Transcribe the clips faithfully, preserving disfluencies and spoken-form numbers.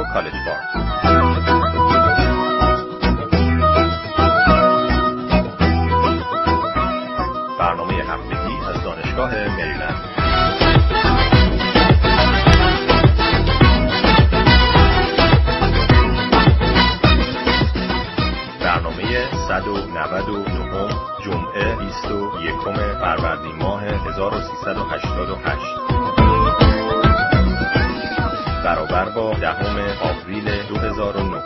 کالج پارک. برنامه هفتگی از دانشگاه مریلند. برنامه صد و نود و نه جمعه بیست و یکم فروردین ماه هزار و سیصد و هشتاد و هشت برابر با دهم آوریل دو هزار و نه.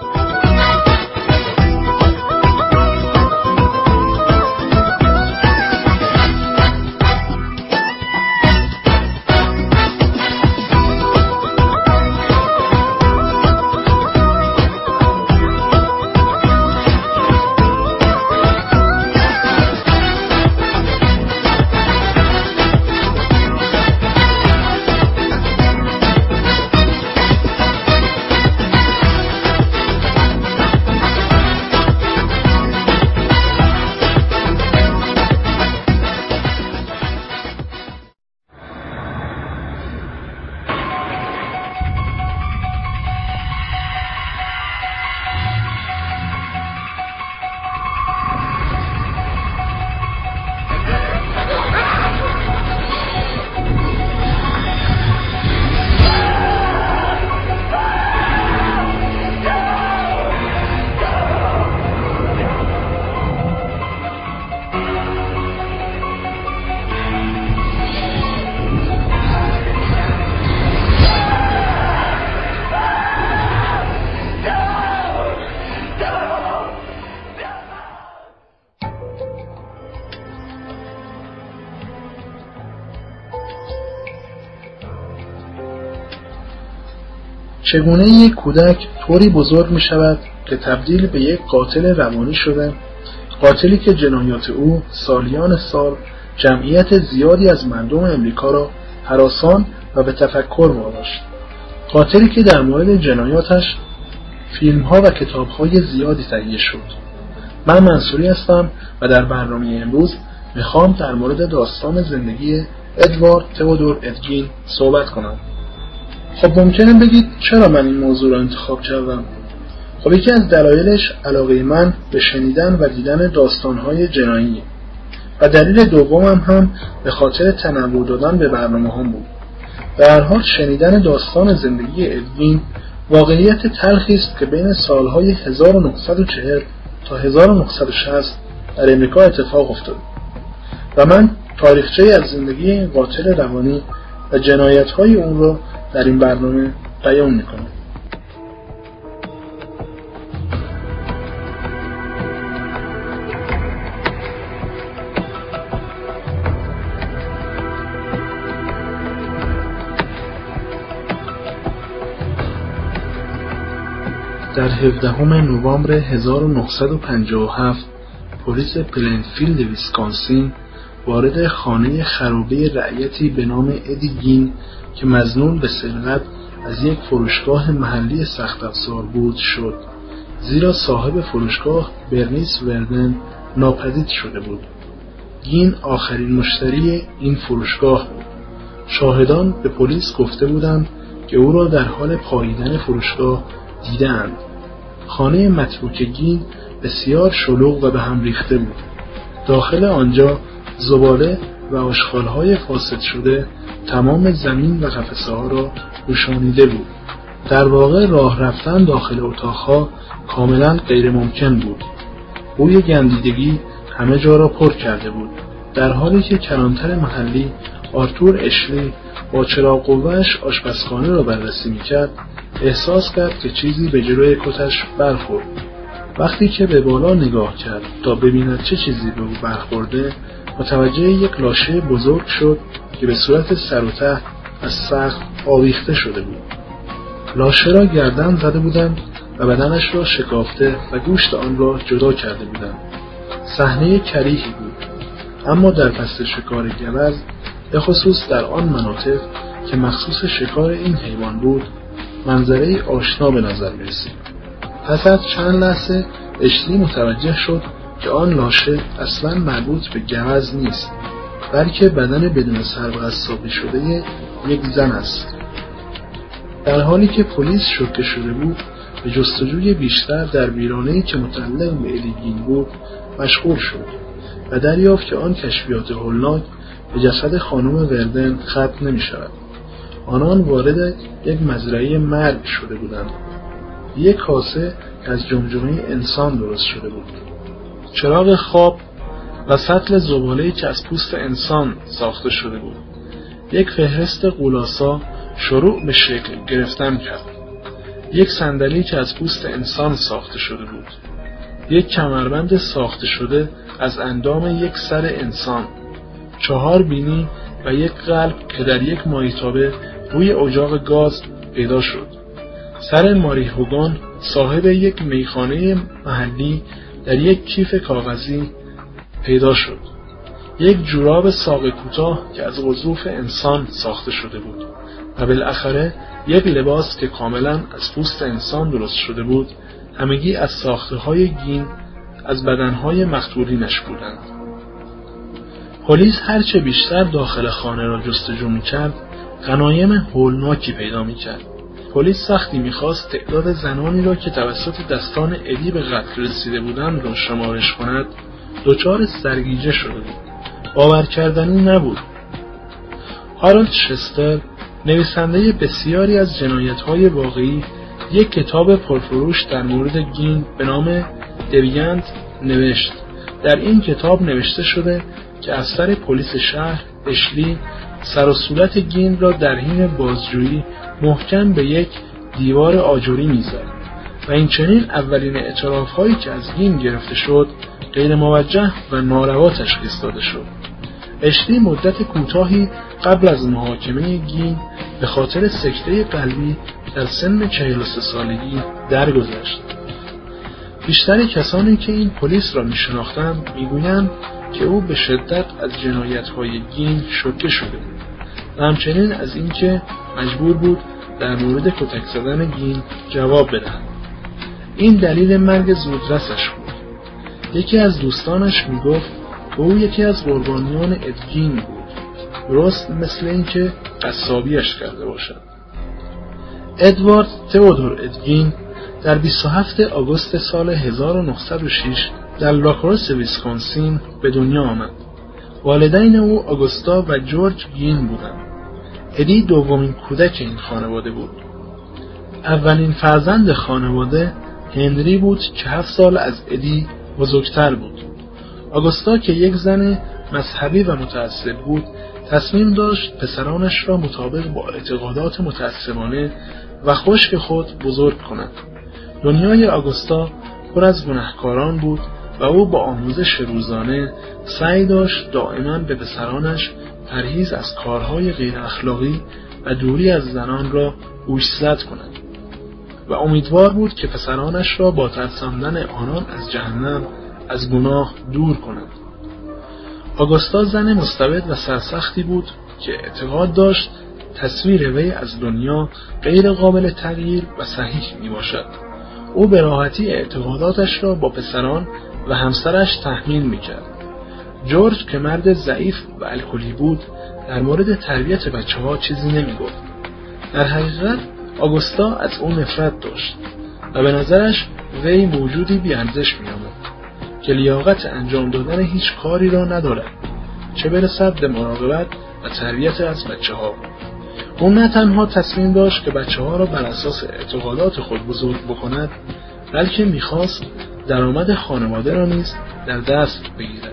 چگونه یک کودک طوری بزرگ می شود که تبدیل به یک قاتل روانی شده، قاتلی که جنایات او سالیان سال جمعیت زیادی از مردم امریکا را هراسان و به تفکر واداشت، قاتلی که در مورد جنایاتش فیلم‌ها و کتاب‌های زیادی تهیه شد. من منصوری هستم و در برنامه امروز میخوام در مورد داستان زندگی ادوارد تئودور ادگین صحبت کنم. خب ممکنه بگید چرا من این موضوع را انتخاب کردم؟ خب یکی از دلایلش علاقه من به شنیدن و دیدن داستان‌های جنایی و دلیل دومم هم به خاطر تنوع دادن به برنامه هم بود. به هر حال شنیدن داستان زندگی ادگین واقعیت تلخی است که بین سالهای هزار و نهصد و چهل تا هزار و نهصد و شصت در امریکا اتفاق افتاد و من تاریخچه از زندگی این قاتل روانی و جنایت‌های اون را در این برنامه بیان می‌کنم. در هفدهم نوامبر هزار و نهصد و پنجاه و هفت پلیس پلنفیلد ویسکانسین وارد خانه خرابه رعیتی به نام ادی گین که مظنون به سرقت از یک فروشگاه محلی سخت افزار بود شد، زیرا صاحب فروشگاه برنیس وردن ناپدید شده بود. گین آخرین مشتری این فروشگاه بود. شاهدان به پلیس گفته بودند که او را در حال پاییدن فروشگاه دیدند. خانه متروک گین بسیار شلوغ و به هم ریخته بود. داخل آنجا زباله و آشغال‌های فاسد شده تمام زمین و قفسه ها را پوشانیده بود. در واقع راه رفتن داخل اتاقها کاملا غیر ممکن بود. بوی گندیدگی همه جا را پر کرده بود، در حالی که کلانتر محلی آرتور اشلی با چراغ قوه‌اش آشپزخانه را بررسی می‌کرد. احساس کرد که چیزی به جلوی کتش برخورد. وقتی که به بالا نگاه کرد تا ببیند چه چیزی به او برخورده، متوجه یک لاشه بزرگ شد که به صورت سر و ته از سقف آویخته شده بود. لاشه را گردن زده بودند و بدنش را شکافته و گوشت آن را جدا کرده بودند. صحنه کریهی بود، اما در فصل شکار گوز، به خصوص در آن مناطق که مخصوص شکار این حیوان بود، منظره آشنا به نظر می‌رسید. پس از چند لحظه اشلی متوجه شد که آن لاشه اصلاً مربوط به گوز نیست، بلکه بدن بدون سر و قصابی شده یک زن است. در حالی که پلیس شوکه شده بود، به جستجوی بیشتر در ویرانه‌ای که متعلق به ادی گین بود مشغول شد و دریافت که آن کشفیات هولناک به جسد خانم وردن ختم نمی شود. آنان وارد یک مزرعه مرگ شده بودند. یک کاسه از جمجمه انسان درست شده بود. چراغ خواب و سطل زباله‌ای که از پوست انسان ساخته شده بود. یک فهرست غولاسا شروع به شکل گرفتن کرد. یک صندلی که از پوست انسان ساخته شده بود. یک کمربند ساخته شده از اندام یک سر انسان. چهار بینی و یک قلب که در یک مایتابه روی اجاق گاز پیدا شد. سر ماری هوگان صاحب یک میخانه محلی در یک کیف کاغذی پیدا شد. یک جوراب ساق کوتاه که از قضوف انسان ساخته شده بود و بالاخره یک لباس که کاملا از پوست انسان درست شده بود، همگی از ساخته‌های گین از بدنهای مقتولینش بودند. پلیس هرچه بیشتر داخل خانه را جستجو می‌کرد، غنایم هولناکی پیدا می‌کرد. پلیس وقتی می‌خواست تعداد زنانی را که توسط دستان ادی به قتل رسیده بودند را شمارش کند، دچار سرگیجه شده بود. باور کردنی نبود. هارولد شستر، نویسنده بسیاری از جنایت‌های واقعی، یک کتاب پرفروش در مورد گین به نام دیویانت نوشت. در این کتاب نوشته شده که افسر پلیس شهر اشلی سر و صورت گین را در حین بازجویی محکم به یک دیوار آجوری می‌زد و این چنین اولین اعتراف‌هایی که از گین گرفته شد غیر موجه و ناروا تشخیص داده شد. اشلی مدت کوتاهی قبل از محاکمه گین به خاطر سکته قلبی در سن چهل و سه سالگی درگذشت. بیشتر کسانی که این پلیس را می‌شناختند می‌گویند که او به شدت از جنایت‌های گین شوکه شده بود و همچنین از اینکه مجبور بود در مورد کتک زدن گین جواب بدهد. این دلیل مرگ زودرسش بود. یکی از دوستانش میگفت که او یکی از قربانیان ادگین بود، درست مثل اینکه قصابیش کرده باشد. ادوارد تئودور ادگین در بیست و هفتم آگوست سال هزار و نهصد و شش در لاکروس ویسکانسین به دنیا آمد. والدین او آگوستا و جورج گین بودند. ادی دومین کودک این خانواده بود. اولین فرزند خانواده هنری بود که هفت سال از ادی بزرگتر بود. آگوستا که یک زن مذهبی و متعصب بود، تصمیم داشت پسرانش را مطابق با اعتقادات متعصبانه و خشک خود بزرگ کند. دنیای آگوستا پر از گناهکاران بود و او با آموزش روزانه سعی داشت دائما به پسرانش پرهیز از کارهای غیر اخلاقی و دوری از زنان را گوشزد کند و امیدوار بود که پسرانش را با ترساندن آنان از جهنم از گناه دور کند. آگوستا زن مستبد و سرسختی بود که اعتقاد داشت تصویر وی از دنیا غیر قابل تغییر و صحیح می باشد. او به راحتی اعتقاداتش را با پسران و همسرش تحمیل می کرد. جورج که مرد ضعیف و الکلی بود در مورد تربیت بچه ها چیزی نمی گفت. در حقیقت آگوستا از او نفرت داشت و به نظرش وی موجودی بی‌ارزش می آمد که لیاقت انجام دادن هیچ کاری را ندارد، چه برسد به مراقبت و تربیت از بچه ها. او نه تنها تصمیم داشت که بچه ها را بر اساس اعتقادات خود بزرگ بکند، بلکه میخواست درآمد خانواده را نیز در دست بگیرد.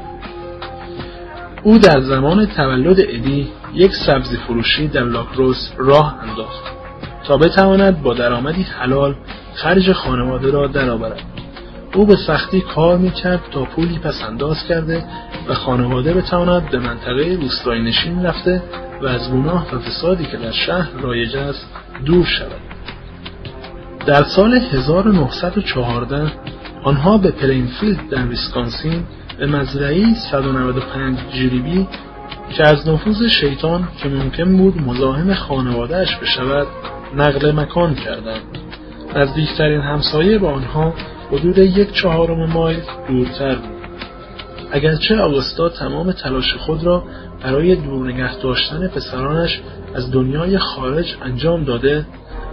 او در زمان تولد ادی یک سبزی فروشی در لاکروس راه انداخت تا بتواند با درآمدی حلال خرج خانواده را درآورد. او به سختی کار میکرد تا پولی پس انداز کرده و خانواده بتواند به منطقه روستایی نشین رفته و از گناه و فسادی که در شهر رایج است دور شود. در سال هزار و نهصد و چهارده آنها به پلینفیلد در ویسکانسین به مزرعه‌ای صد و نود و پنج جریبی که از نفوذ شیطان که ممکن بود مزاحم خانواده‌اش بشود نقل مکان کردند. نزدیکترین همسایه با آنها حدود یک چهارم مایل دورتر بود. اگرچه آگوستا تمام تلاش خود را برای دور نگه داشتن پسرانش از دنیای خارج انجام داده،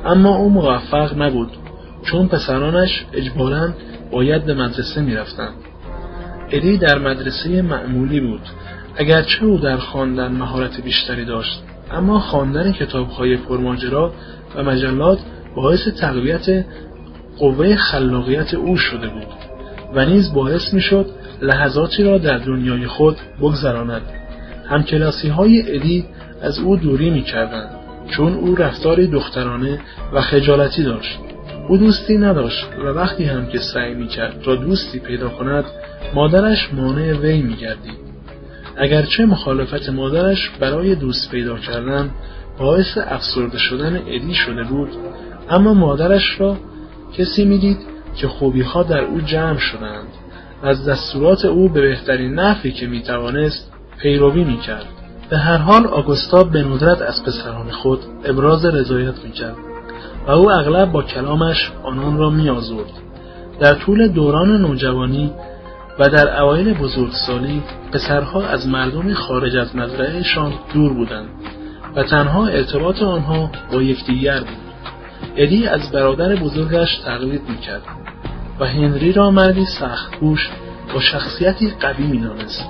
اما او موفق نبود، چون پسرانش اجباراً باید به مدرسه می رفتند. ادی در مدرسه معمولی بود. اگرچه او در خواندن مهارت بیشتری داشت، اما خواندن کتاب‌های پرماجرا و مجلات باعث تقویت قوه خلاقیت او شده بود و نیز باعث می‌شد لحظاتی را در دنیای خود بگذراند. همکلاسی‌های ادی از او دوری می‌کردند، چون او رفتاری دخترانه و خجالتی داشت. او دوستی نداشت و وقتی هم که سعی می‌کرد تا دوستی پیدا کند، مادرش مانع وی می‌گردید. اگرچه مخالفت مادرش برای دوست پیدا کردن باعث افسرده شدن ادی شده بود، اما مادرش را کسی می‌دید که خوبی‌ها در او جمع شدند و از دستورات او به بهترین نحوی که می‌توانست پیروی می‌کرد. به هر حال آگوستا به ندرت از پسران خود ابراز رضایت می‌کرد و او اغلب با کلامش آنان را می‌آزرد. در طول دوران نوجوانی و در اوایل بزرگسالی پسرها از مردم خارج از مزرعه‌شان دور بودند و تنها ارتباط آنها با یکدیگر بود. ادی از برادر بزرگش تقلید می‌کرد و هنری را مردی سخت‌کوش با شخصیتی قوی می‌دانست.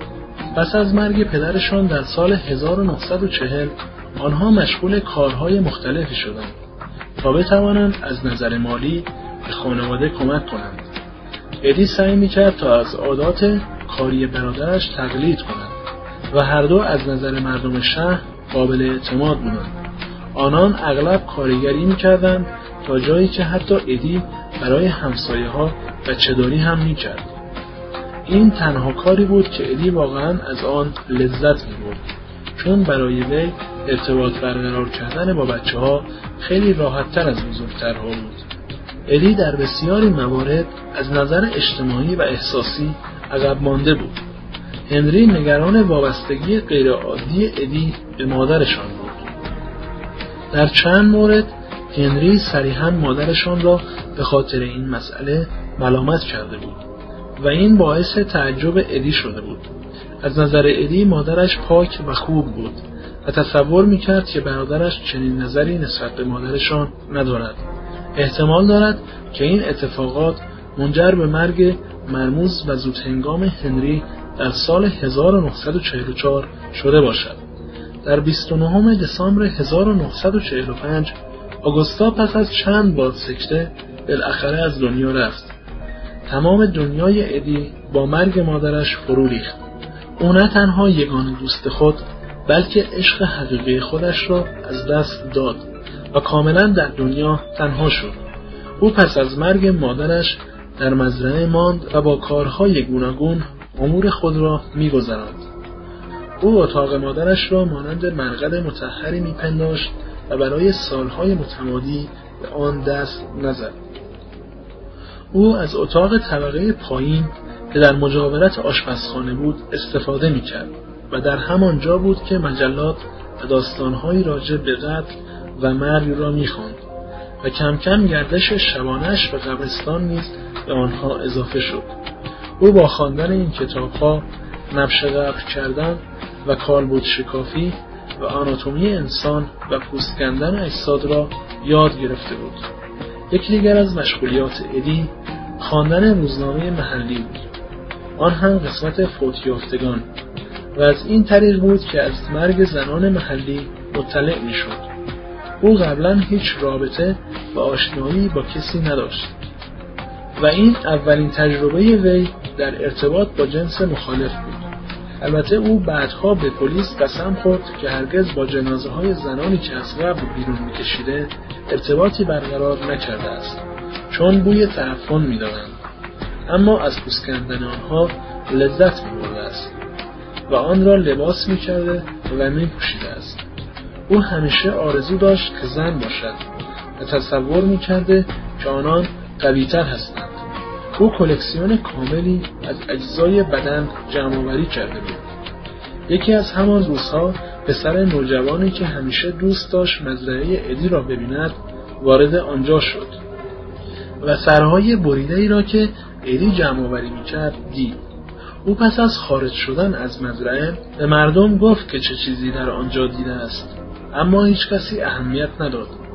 پس از مرگ پدرشان در سال هزار و نهصد و چهل آنها مشغول کارهای مختلفی شدند تا بتوانند از نظر مالی به خانواده کمک کنند. ادی سعی می‌کرد تا از عادات کاری برادرش تقلید کند و هر دو از نظر مردم شهر قابل اعتماد بودند. آنان اغلب کارگری می‌کردند تا جایی که حتی ادی برای همسایه‌ها بچه‌داری هم می‌کرد. این تنها کاری بود که ادی واقعاً از آن لذت می‌برد، چون برای وی ارتباط برقرار کردن با بچه‌ها خیلی راحت‌تر از بزرگترها بود. ادی در بسیاری موارد از نظر اجتماعی و احساسی عقب مانده بود. هنری نگران وابستگی غیرعادی ادی به مادرشان بود. در چند مورد هنری صریحاً مادرشان را به خاطر این مسئله ملامت کرده بود و این باعث تعجب ادی شده بود. از نظر ادی مادرش پاک و خوب بود و تصور می‌کرد که برادرش چنین نظری نسبت به مادرشان ندارد. احتمال دارد که این اتفاقات منجر به مرگ مرموز و زودهنگام هنری در سال هزار و نهصد و چهل و چهار شده باشد. در بیست و نهم دسامبر هزار و نهصد و چهل و پنج آگوستا پس از چند بار سکته بالاخره از دنیا رفت. تمام دنیای ادی با مرگ مادرش فرو ریخت. او نه تنها یگانه دوست خود، بلکه عشق حقیقی خودش را از دست داد و کاملا در دنیا تنها شد. او پس از مرگ مادرش در مزرعه ماند و با کارهای گوناگون امور خود را می‌گذراند. او اتاق مادرش را مانند مرقد مطهری می‌پنداشت و برای سالهای متمادی به آن دست نزد. او از اتاق طبقه پایین که در مجاورت آشپزخانه بود استفاده می‌کرد و در همان جا بود که مجلات و داستان‌هایی راجع به قتل و مرگ را می‌خواند و کم کم گردش شبانش به قبرستان نیز به آنها اضافه شد. او با خواندن این کتاب‌ها نبش قبر کردن و کالبد شکافی و آناتومی انسان و پوست کندن اجساد را یاد گرفته بود. یکی دیگر از مشغولیات ادی خواندن روزنامه محلی بود، آن هم قسمت فوت‌یافتگان، و از این طریق بود که از مرگ زنان محلی مطلع می‌شد. او قبلا هیچ رابطه و آشنایی با کسی نداشت و این اولین تجربه وی در ارتباط با جنس مخالف بود. البته او بعدها به پلیس قسم خورد که هرگز با جنازه‌های زنانی که از قبر بیرون می‌کشیده ارتباطی برقرار نکرده است، چون بوی تعفن می‌دادند، اما از پوست کندن آنها لذت می‌برده است و آن را لباس می‌کرده و می‌پوشیده است. او همیشه آرزو داشت که زن باشد و تصور می‌کرده که آنان قوی‌تر هستند. او کلکسیون کاملی از اجزای بدن جمع‌آوری کرده بود. یکی از همان روزها پسر نوجوانی که همیشه دوست داشت مزرعه ادی را ببیند وارد آنجا شد و سرهای بریده‌ای را که ادی جمع‌آوری می‌کرد دید. او پس از خارج شدن از مزرعه به مردم گفت که چه چیزی در آنجا دیده است، اما هیچ کسی اهمیت نداد.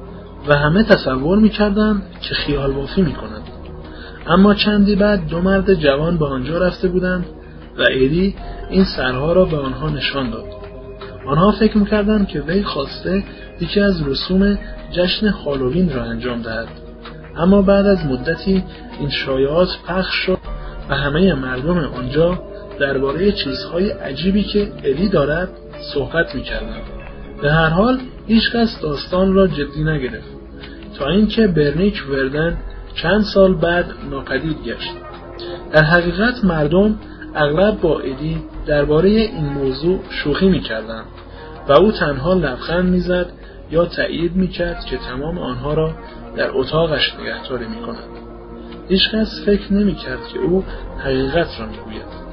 و همه تصور می‌کردند که خیال بافی می‌کنند. اما چندی بعد دو مرد جوان به آنجا رفته بودند و ادی این سرها را به آنها نشان داد. آنها فکر می‌کردند که وی خواسته یکی از رسوم جشن هالووین را انجام دهد. اما بعد از مدتی این شایعات پخش شد و همه مردم آنجا درباره چیزهای عجیبی که ادی دارد صحبت می‌کردند. به هر حال هیچ کس داستان را جدی نگرفت تا اینکه برنیک وردن چند سال بعد ناپدید گشت. در حقیقت مردم اغلب با ادی درباره این موضوع شوخی می‌کردند و او تنها لبخند می‌زد یا تأیید می‌کرد که تمام آنها را در اتاقش نگهداری می‌کند. هیچ کس فکر نمی‌کرد که او حقیقت را می‌گوید.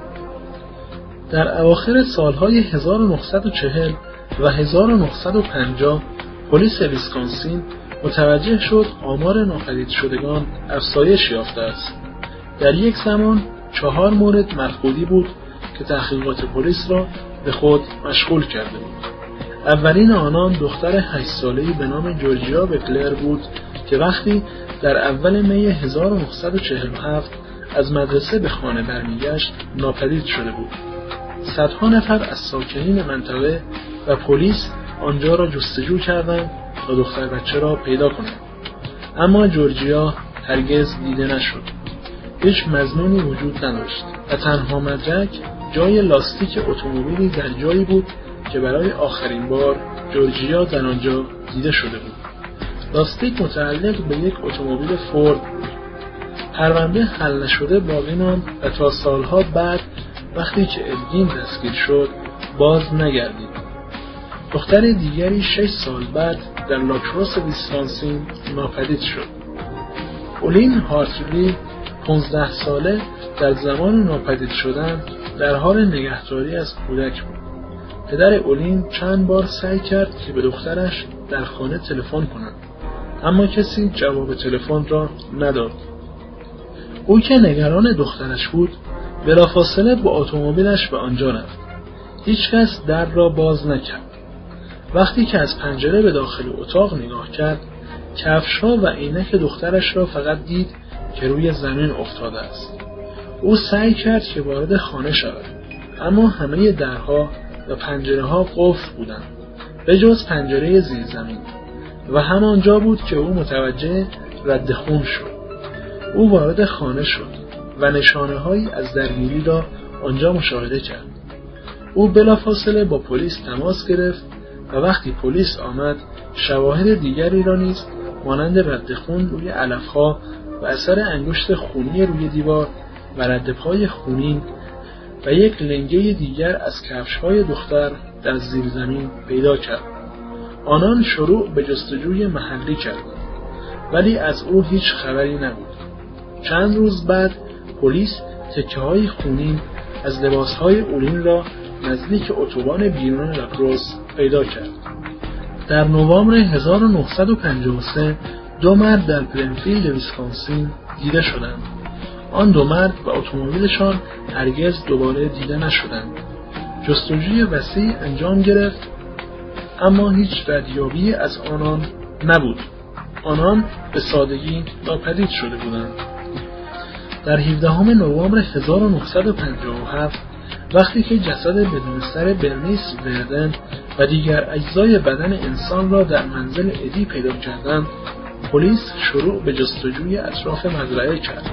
در اواخر سالهای هزار و نهصد و چهل و هزار و نهصد و پنجاه پلیس ویسکانسین متوجه شد آمار ناپدید شدگان افزایش یافته است. در یک زمان چهار مورد مفقودی بود که تحقیقات پلیس را به خود مشغول کرده بود. اولین آنان دختر هشت ساله‌ای به نام جورجیا وکلر بود که وقتی در اول می هزار و نهصد و چهل و هفت از مدرسه به خانه برمیگشت ناپدید شده بود. صدها نفر از ساکنین منطقه و پلیس آنجا را جستجو کردند تا دختر بچه را پیدا کنند. اما جورجیا هرگز دیده نشد. هیچ مضمونی وجود نداشت و تنها مدرک جای لاستیک اتومبیلی در جایی بود که برای آخرین بار جورجیا در آنجا دیده شده بود. لاستیک متعلق به یک اتومبیل فورد بود. پرونده حل نشده باقی ماند و تا سالها بعد وقتی که ادگین دستگیر شد باز نگردید. دختر دیگری شش سال بعد در لاکروس ویسکانسین ناپدید شد. اولین هارتلی پانزده ساله در زمان ناپدید شدن در حال نگهداری از کودک بود. پدر اولین چند بار سعی کرد که به دخترش در خانه تلفن کند، اما کسی جواب تلفن را نداد. او که نگران دخترش بود بلافاصله با اتومبیلش به آنجا رفت. هیچ کس در را باز نکرد. وقتی که از پنجره به داخل اتاق نگاه کرد، کفش‌ها و عینک دخترش را فقط دید که روی زمین افتاده است. او سعی کرد که وارد خانه شود، اما همه درها و پنجره‌ها قفل بودند به جز پنجره زیر زمین و همانجا بود که او متوجه رد خون شد. او وارد خانه شد و نشانه‌هایی از درگیری را آنجا مشاهده کرد. او بلافاصله با پلیس تماس گرفت و وقتی پلیس آمد شواهد دیگری را نیز مانند رد خون روی علف‌ها و اثر انگشت خونی روی دیوار و رد پای خونین و یک لنگه دیگر از کفش‌های دختر در زیر زمین پیدا کرد. آنان شروع به جستجوی محلی کردند ولی از او هیچ خبری نبود. چند روز بعد پلیس تکه‌های خونین از لباس‌های اولین را نزدیک اتوبان بیرون لاکروس پیدا کرد. در نوامبر هزار و نهصد و پنجاه و سه دو مرد در پلنفیلد ویسکانسین دیده شدند. آن دو مرد و اتومبیلشان هرگز دوباره دیده نشدند. جستجوی وسیع انجام گرفت اما هیچ ردیابی از آنان نبود. آنان به سادگی ناپدید شده بودند. در هفدهم نوامبر هزار و نهصد و پنجاه و هفت وقتی که جسد بدون سر برنیس وردن و دیگر اجزای بدن انسان را در منزل ادی پیدا کردند، پلیس شروع به جستجوی اطراف مزرعه کرد.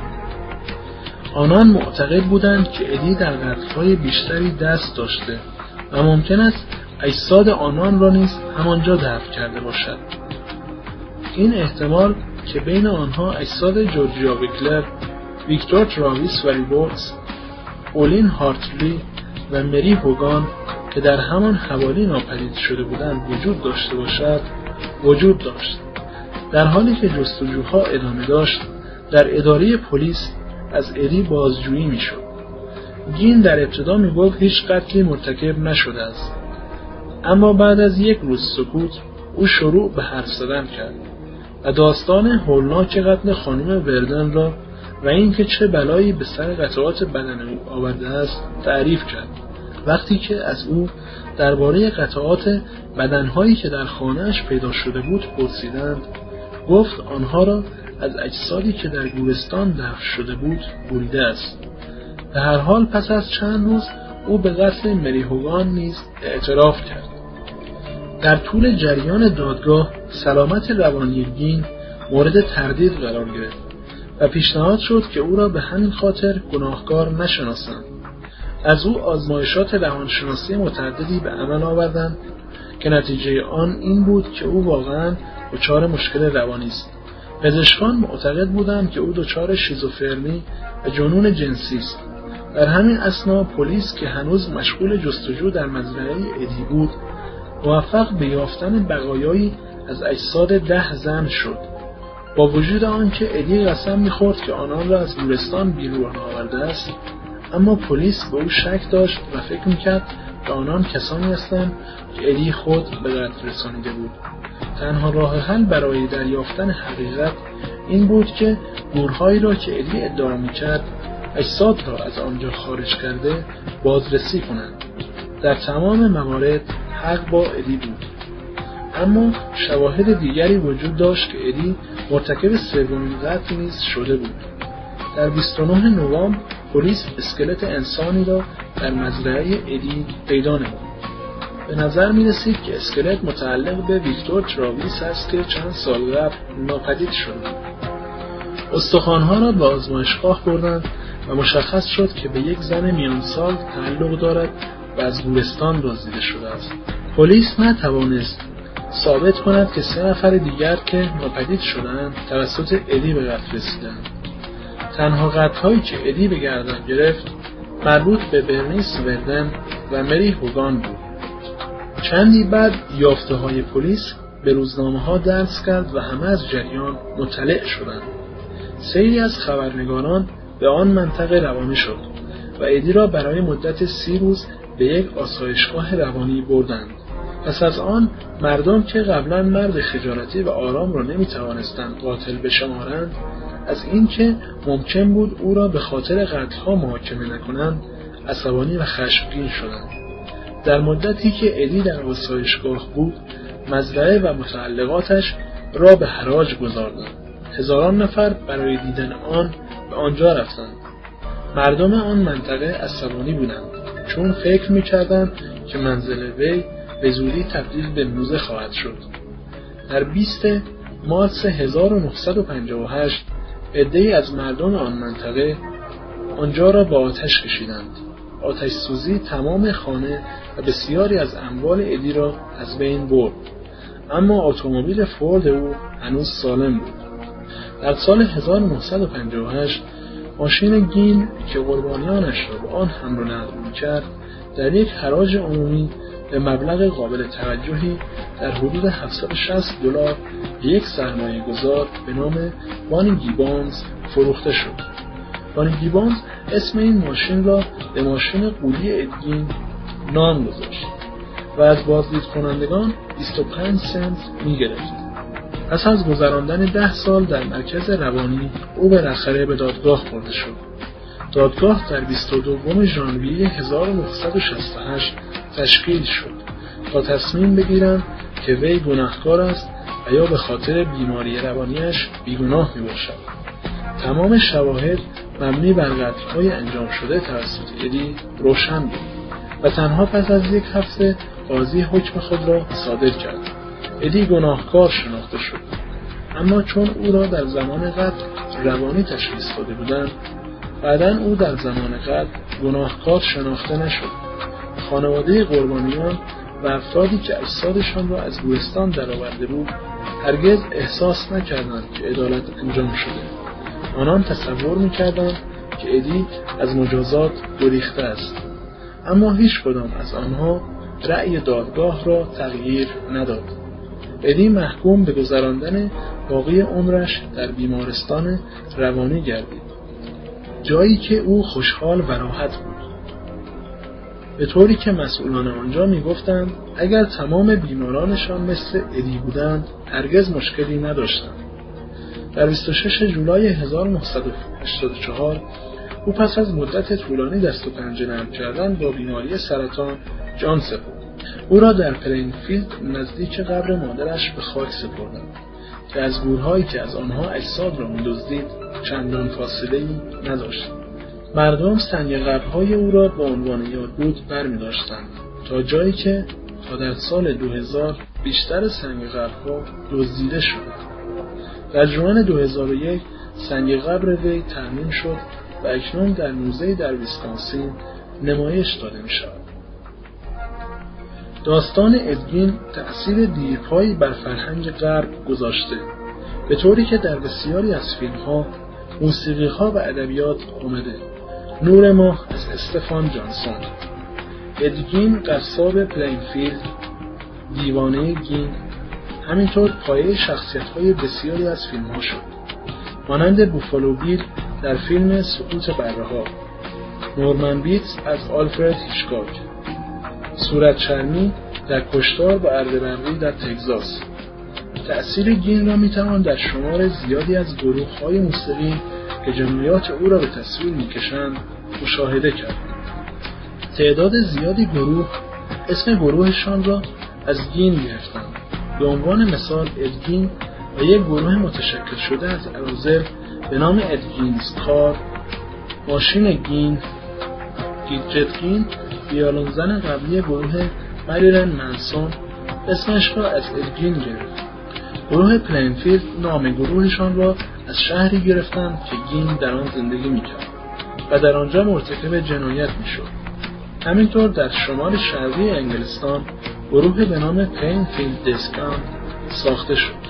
آنان معتقد بودند که ادی در قتل‌های بیشتری دست داشته و ممکن است اجساد آنان را نیز همانجا دفن کرده باشد. این احتمال که بین آنها اجساد جورجیا وکلر، ویکتور تراویس و ریبورتس، اولین هارتلی و مری هوگان که در همان حوالی ناپدید شده بودند وجود داشته باشد وجود داشت. در حالی که جستجوها ادامه داشت، در اداره پلیس از ادی بازجویی میشد. گین در ابتدا میگفت هیچ قتلی مرتکب نشده است، اما بعد از یک روز سکوت او شروع به حرف زدن کرد و داستان هولناک قتل خانم وردن را و اینکه چه بلایی به سر قطعات بدن او آورده است تعریف کرد. وقتی که از او درباره قطعات بدنهایی که در خانه‌اش پیدا شده بود پرسیدند، گفت آنها را از اجسادی که در گورستان دفن شده بود بریده است. به هر حال پس از چند روز او به قتل مری هوگان نیز اعتراف کرد. در طول جریان دادگاه سلامت روانی گین مورد تردید قرار گرفت و پیشنهاد شد که او را به همین خاطر گناهکار نشناسند. از او آزمایشات روانشناسی متعددی به عمل آوردند که نتیجه آن این بود که او واقعاً دچار مشکل روانی است. پزشکان معتقد بودند که او دچار شیزوفرنی و جنون جنسی است. در همین اثنا پلیس که هنوز مشغول جستجو در مزرعه ادی بود، موفق به یافتن بقایایی از اجساد ده زن شد. با وجود آنکه ادی قسم می‌خورد که آنان را از گورستان بیرون آورده است، اما پلیس به او شک داشت و فکر می‌کرد که آنان کسانی هستند که ادی خود به قتل رسانیده بود. تنها راه حل برای دریافتن حقیقت این بود که گورهایی را که ادی ادعا می‌کرد اجساد را از آنجا خارج کرده بازرسی کنند. در تمام موارد حق با ادی بود، اما شواهد دیگری وجود داشت که ادی مرتکب سومین قتل نیز شده بود. در بیست و نه نوامبر پلیس اسکلت انسانی را در مزرعه ادی پیدا نمود. به نظر می رسید که اسکلت متعلق به ویکتور چراویس است که چند سال قبل ناپدید شد. استخوان‌ها را به آزمایشگاه بردند و مشخص شد که به یک زن میان سال تعلق دارد و از گورستان دزدیده شده است. پلیس نتوانست ثابت کند که سه نفر دیگر که ناپدید شدند توسط ادی به قتل رسیدند. تنها قتل‌هایی که ادی به گردن گرفت مربوط به برنیس وردن و مری هوگان بود. چندی بعد یافته‌های پلیس به روزنامه‌ها درس کرد و همه از جریان مطلع شدند. سری از خبرنگاران به آن منطقه روانه شد و ادی را برای مدت سی روز به یک آسایشگاه روانی بردند. پس از آن مردم که قبلا مرد خجالتی و آرام را نمی‌توانستند قاتل بشمارند، از اینکه ممکن بود او را به خاطر قتل‌ها محاکمه نکنند عصبانی و خشمگین شدند. در مدتی که ادی در آسایشگاه بود، مزرعه و متعلقاتش را به حراج گذاردند. هزاران نفر برای دیدن آن به آنجا رفتند. مردم آن منطقه عصبانی بودند، چون فکر می‌کردند که منزل وی به زودی تبدیل به موزه خواهد شد. در بیست مارس هزار و نهصد و پنجاه و هشت عده‌ای از مردم آن منطقه آنجا را با آتش کشیدند. آتش سوزی تمام خانه و بسیاری از اموال ادی را از بین برد، اما اتومبیل فورد او هنوز سالم بود. در سال هزار و نهصد و پنجاه و هشت ماشین گین که قربانیانش را به آن حمل و نقل می‌کرد در یک حراج عمومی به مبلغ قابل توجهی در حدود هفتصد و شصت دلار به یک سرمایه گذار به نام بانی گیبانز فروخته شد. بانی گیبانز اسم این ماشین را به ماشین قولی ادگین نام گذاشت و از بازدید کنندگان بیست و پنج سنت می گرفت. پس از گذراندن ده سال در مرکز روانی او بالاخره به دادگاه برده شد. دادگاه در بیست و دوم ژانویه هزار و نهصد و شصت و هشت تشکیل شد تا تصمیم بگیرند که وی گناهکار است و یا به خاطر بیماری روانیش بیگناه می باشد. تمام شواهد مبنی بر قتل‌های انجام شده توسط ادی روشن بود و تنها پس از یک هفته قاضی حکم خود را صادر کرد. ادی گناهکار شناخته شد، اما چون او را در زمان قتل روانی تشخیص داده بودند، بعداً او در زمان قتل گناهکار شناخته نشد. خانواده قربانیان و افرادی که اجسادشان را از گورستان درآورده بود هرگز احساس نکردند که عدالت انجام شده. آنان تصور می‌کردند که ادی از مجازات گریخته است، اما هیچ کدام از آنها رأی دادگاه را تغییر نداد. ادی محکوم به گذراندن باقی عمرش در بیمارستان روانی گردید، جایی که او خوشحال و راحت بود، به طوری که مسئولان آنجا می‌گفتند اگر تمام بیمارانشان مثل ادی بودند هرگز مشکلی نداشتند. در بیست و شش جولای هزار و نهصد و هشتاد و چهار او پس از مدت طولانی دست و پنجه نرم کردن با بیماری سرطان جان سپرد. او را در پلینفیلد نزدیک قبر مادرش به خاک سپردند که از گورهایی که از آنها اجساد را می‌دزدید چندان فاصله‌ای نداشت. مردم سنگ قبرهای او را به عنوان یادبود برمی‌داشتند تا جایی که تا در سال دو هزار بیشتر سنگ قبرها دزدیده شد. در ژوئن دو هزار و یک سنگ قبر وی ترمیم شد و اکنون در موزه در ویسکانسین نمایش داده می‌شود. داستان ادگین تأثیر دیرپایی بر فرهنگ غرب گذاشته، به طوری که در بسیاری از فیلم‌ها، موسیقی‌ها و ادبیات آمده. نور ماه از استفان جانسون. ادگین قصاب پلینفیلد، دیوانه گین، همینطور پایه شخصیت‌های بسیاری از فیلم‌ها شد، مانند بوفالو بیل در فیلم سقوط بره‌ها، نورمن بیتس از آلفرد هیچکاک، صورت چرمی در کشتار و ارده‌برقی در تگزاس. تأثیر گین را می‌توان در شمار زیادی از گروه‌های موسیقی که جمعیات او را به تصویر می‌کشند مشاهده کرد. تعداد زیادی گروه اسم گروهشان را از گین گرفتند. به عنوان مثال ادگین و یک گروه متشکل شده از اراذل به نام ادگینز کار، ماشین گین، گیدجت گین، ویولنزن قبلی گروه مریلن منسون اسمش را از ادگین گرفت. گروه پلینفیلد نام گروهشان را از شهری گرفتند که گین در آن زندگی می‌کرد و در آنجا مرتکب جنایت می‌شد. همینطور در شمال شرقی انگلستان گروه به نام پلینفیلد دیسکاونت ساخته شد.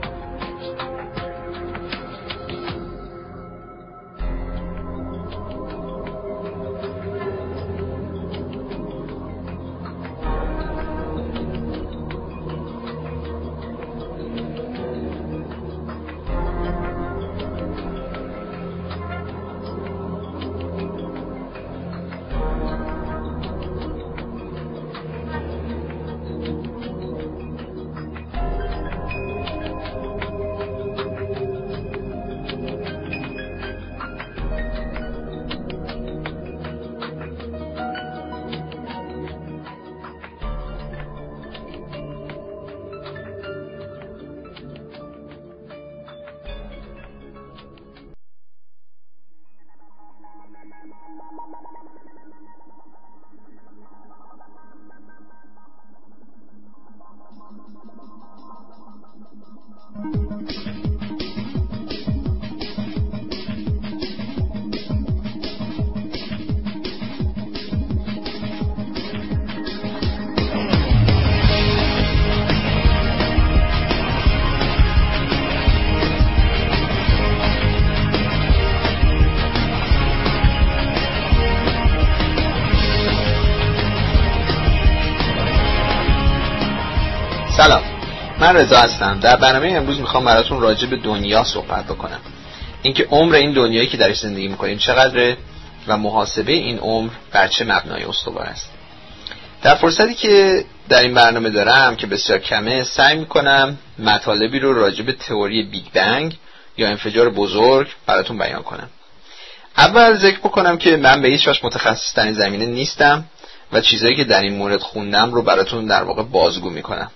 سلام، من رضا هستم. در برنامه امروز میخوام براتون راجع به دنیا صحبت بکنم. اینکه عمر این دنیایی که درش زندگی میکنیم چقدره و محاسبه این عمر بر چه مبنای استوار است. در فرصتی که در این برنامه دارم که بسیار کمه، سعی میکنم مطالبی رو راجع به تئوری بیگ بنگ یا انفجار بزرگ براتون بیان کنم. اول ذکر بکنم که من به هیچ وجه متخصص در این زمینه نیستم و چیزایی که در این مورد خوندم رو براتون در واقع بازگو میکنم.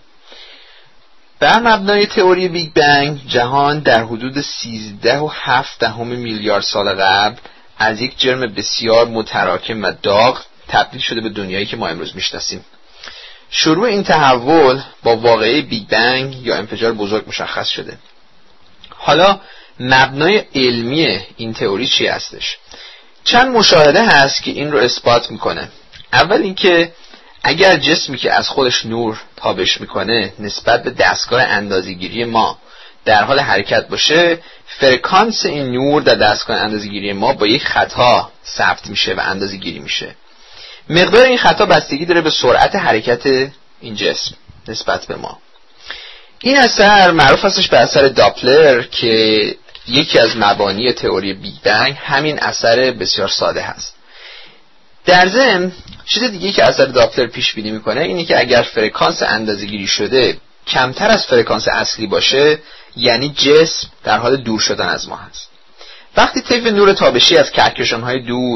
بر مبنای تئوری بیگ بنگ جهان در حدود سیزده و هفت دهم میلیارد سال قبل از یک جرم بسیار متراکم و داغ تبدیل شده به دنیایی که ما امروز میشناسیم. شروع این تحول با واقعه بیگ بنگ یا انفجار بزرگ مشخص شده. حالا مبنای علمی این تئوری چی هستش؟ چند مشاهده هست که این رو اثبات میکنه. اول اینکه اگر جسمی که از خودش نور تابش میکنه نسبت به دستگاه اندازه‌گیری ما در حال حرکت باشه، فرکانس این نور در دستگاه اندازه‌گیری ما با یک خطا ثبت میشه و اندازه‌گیری میشه. مقدار این خطا بستگی داره به سرعت حرکت این جسم نسبت به ما. این اثر معروف هستش به اثر داپلر که یکی از مبانی تئوری بیگ بنگ همین اثر بسیار ساده هست. در ضمن چیز دیگه که اثر داپلر پیش بینی میکنه اینه که اگر فرکانس اندازه‌گیری شده کمتر از فرکانس اصلی باشه، یعنی جسم در حال دور شدن از ما هست. وقتی طیف نور تابشی از کهکشان‌های دور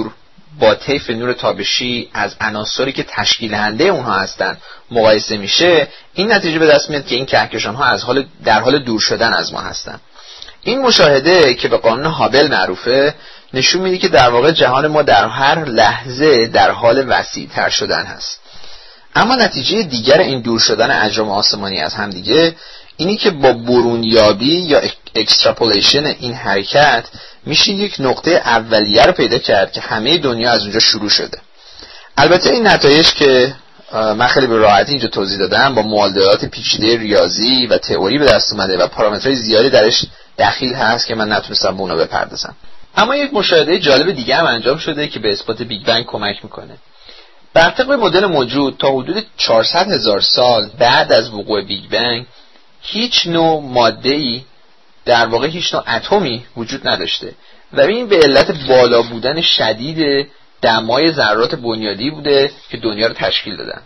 با طیف نور تابشی از عناصری که تشکیل دهنده اونها هستند مقایسه میشه، این نتیجه به دست میاد که این کهکشان‌ها از حال در حال دور شدن از ما هستند. این مشاهده که به قانون هابل معروفه نشون میده که در واقع جهان ما در هر لحظه در حال وسیع‌تر شدن هست. اما نتیجه دیگر این دور شدن اجرام آسمانی از هم دیگه اینی که با برونیابی یا اکستراپولیشن این حرکت میشه یک نقطه اولیه رو پیدا کرد که همه دنیا از اونجا شروع شده. البته این نتایج که من خیلی به راحتی اینجا توضیح دادم با معادلات پیچیده ریاضی و تئوری به دست اومده و پارامترهای زیادی درش دخیل هست که من نتونستم به اونا بپردازم. اما یک مشاهده جالب دیگه هم انجام شده که به اثبات بیگ بنگ کمک میکنه. بر طبق مدل موجود تا حدود چهارصد هزار سال بعد از وقوع بیگ بنگ هیچ نوع ماده‌ای، در واقع هیچ نوع اتمی وجود نداشته و این به علت بالا بودن شدید دمای ذرات بنیادی بوده که دنیا رو تشکیل دادن.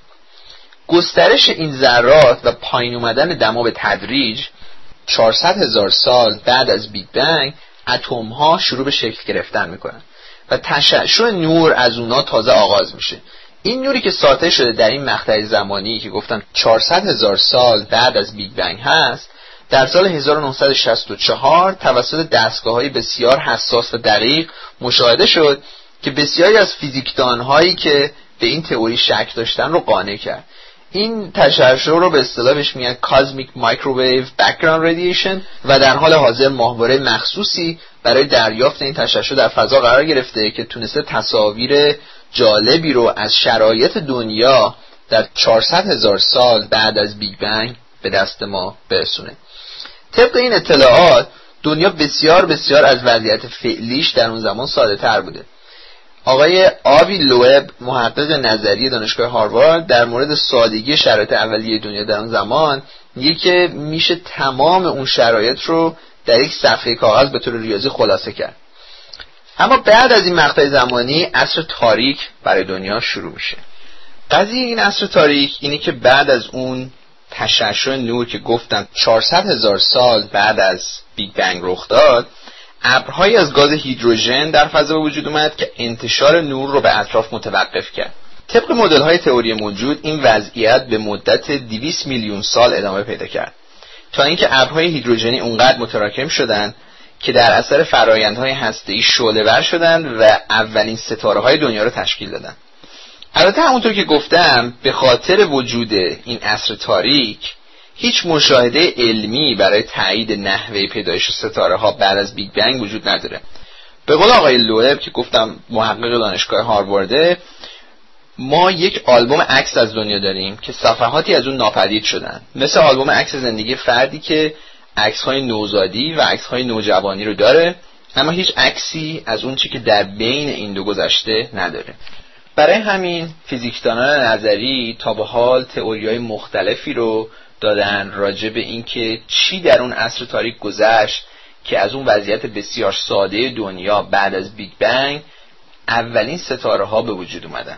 گسترش این ذرات و پایین اومدن دما به تدریج چهارصد هزار سال بعد از بیگ بنگ اتم ها شروع به شکل گرفتن میکنن و تشعشع نور از اونا تازه آغاز میشه. این نوری که ساطع شده در این مقطع زمانی که گفتم چهارصد هزار سال بعد از بیگ بنگ هست، در سال هزار و نهصد و شصت و چهار توسط دستگاه‌های بسیار حساس و دقیق مشاهده شد که بسیاری از فیزیکدان‌هایی که به این تئوری شک داشتن رو قانع کرد. این تشعشع رو به اصطلاح بهش میگن کازمیک مایکروویو بک‌گراند رادییشن و در حال حاضر ماهواره مخصوصی برای دریافت این تشعشع در فضا قرار گرفته که تونسته تصاویر جالبی رو از شرایط دنیا در چهارصد هزار سال بعد از بیگ بنگ به دست ما برسونه. طبق این اطلاعات دنیا بسیار بسیار از وضعیت فعلیش در اون زمان ساده تر بوده. آقای آوی لوئب، محقق نظری دانشگاه هاروارد، در مورد سادگی شرایط اولیه دنیا در اون زمان میگه که میشه تمام اون شرایط رو در یک صفحه کاغذ به طور ریاضی خلاصه کرد. اما بعد از این مقطع زمانی عصر تاریک برای دنیا شروع میشه. قضیه این عصر تاریک اینه که بعد از اون تشعشع نور که گفتم چهارصد هزار سال بعد از بیگ بنگ رخ داد، ابرهایی از گاز هیدروژن در فضا به وجود اومد که انتشار نور رو به اطراف متوقف کرد. طبق مدل‌های تئوری موجود این وضعیت به مدت دویست میلیون سال ادامه پیدا کرد تا اینکه ابرهای هیدروژنی اونقدر متراکم شدند که در اثر فرآیندهای هسته‌ای شعله‌ور شدند و اولین ستاره‌های دنیا رو تشکیل دادند. البته همونطور که گفتم به خاطر وجود این عصر تاریک هیچ مشاهده علمی برای تایید نحوه پیدایش ستاره ها بعد از بیگ بنگ وجود نداره. به قول آقای لوئب که گفتم محقق دانشگاه هاروارد، ما یک آلبوم عکس از دنیا داریم که صفحاتی از اون ناپدید شدن، مثل آلبوم عکس زندگی فردی که عکس‌های نوزادی و عکس‌های نوجوانی رو داره، اما هیچ عکسی از اون چی که در بین این دو گذشته نداره. برای همین فیزیکدانان نظری تا به حال تئوری‌های مختلفی رو دادن راجع به این که چی در اون عصر تاریک گذشت که از اون وضعیت بسیار ساده دنیا بعد از بیگ بنگ اولین ستاره ها به وجود اومدن.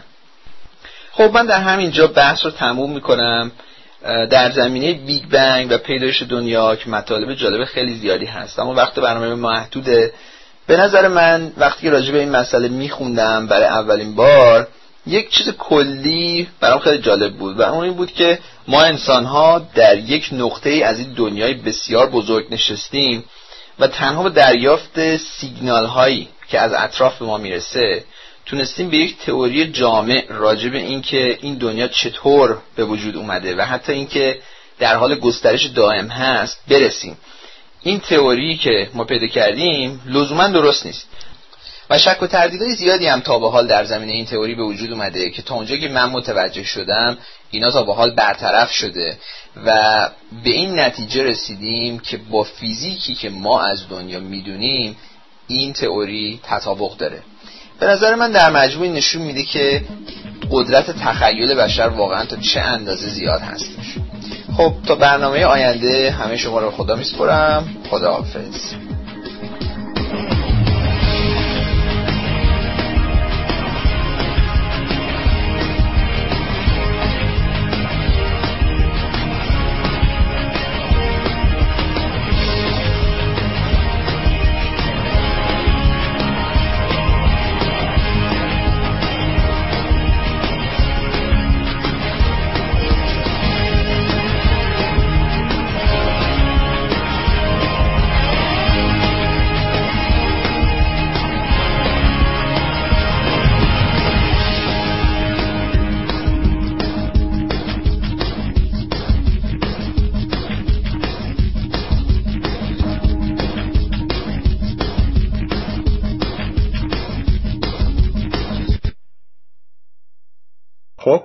خب من در همین جا بحث رو تموم میکنم. در زمینه بیگ بنگ و پیدایش دنیا که مطالب جالب خیلی زیادی هست، اما وقت برنامه محدوده. به نظر من وقتی که راجع به این مسئله میخوندم برای اولین بار، یک چیز کلی برام خیلی جالب بود و اون این بود که ما انسان‌ها در یک نقطه‌ای از این دنیای بسیار بزرگ نشستیم و تنها با دریافت سیگنال‌هایی که از اطراف به ما میرسه تونستیم به یک تئوری جامع راجع به این که این دنیا چطور به وجود اومده و حتی این که در حال گسترش دائم هست برسیم. این تئوری که ما پیدا کردیم لزوما درست نیست و شک و تردیدهای زیادی هم تا به حال در زمینه این تئوری به وجود اومده که تا اونجا که من متوجه شدم اینا تا به حال برطرف شده و به این نتیجه رسیدیم که با فیزیکی که ما از دنیا میدونیم این تئوری تطابق داره. به نظر من در مجموع نشون میده که قدرت تخیل بشر واقعا تا چه اندازه زیاد هستش. خب تا برنامه آینده همه شما رو خدا میسپرم. خداحافظ.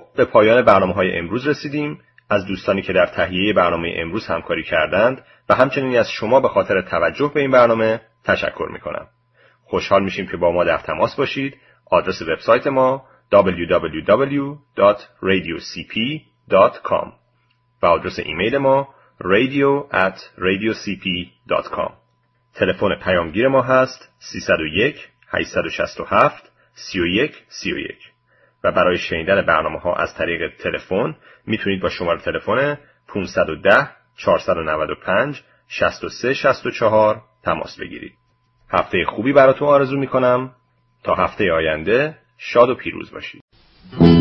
به پایان برنامه‌های امروز رسیدیم. از دوستانی که در تهیه برنامه امروز همکاری کردند و همچنین از شما به خاطر توجه به این برنامه تشکر می‌کنم. خوشحال میشیم که با ما در تماس باشید. آدرس وبسایت ما دبلیو دبلیو دبلیو دات رادیو سی پی دات کام و آدرس ایمیل ما radio at radiocp dot com. تلفن پیامگیر ما هست سه صفر یک هشت شش هفت سه یک سه یک و برای شنیدن برنامه‌ها از طریق تلفن میتونید با شماره تلفن پانصد و ده چهارصد و نود و پنج شصت و سه شصت و چهار تماس بگیرید. هفته خوبی براتون آرزو میکنم. تا هفته آینده شاد و پیروز باشید.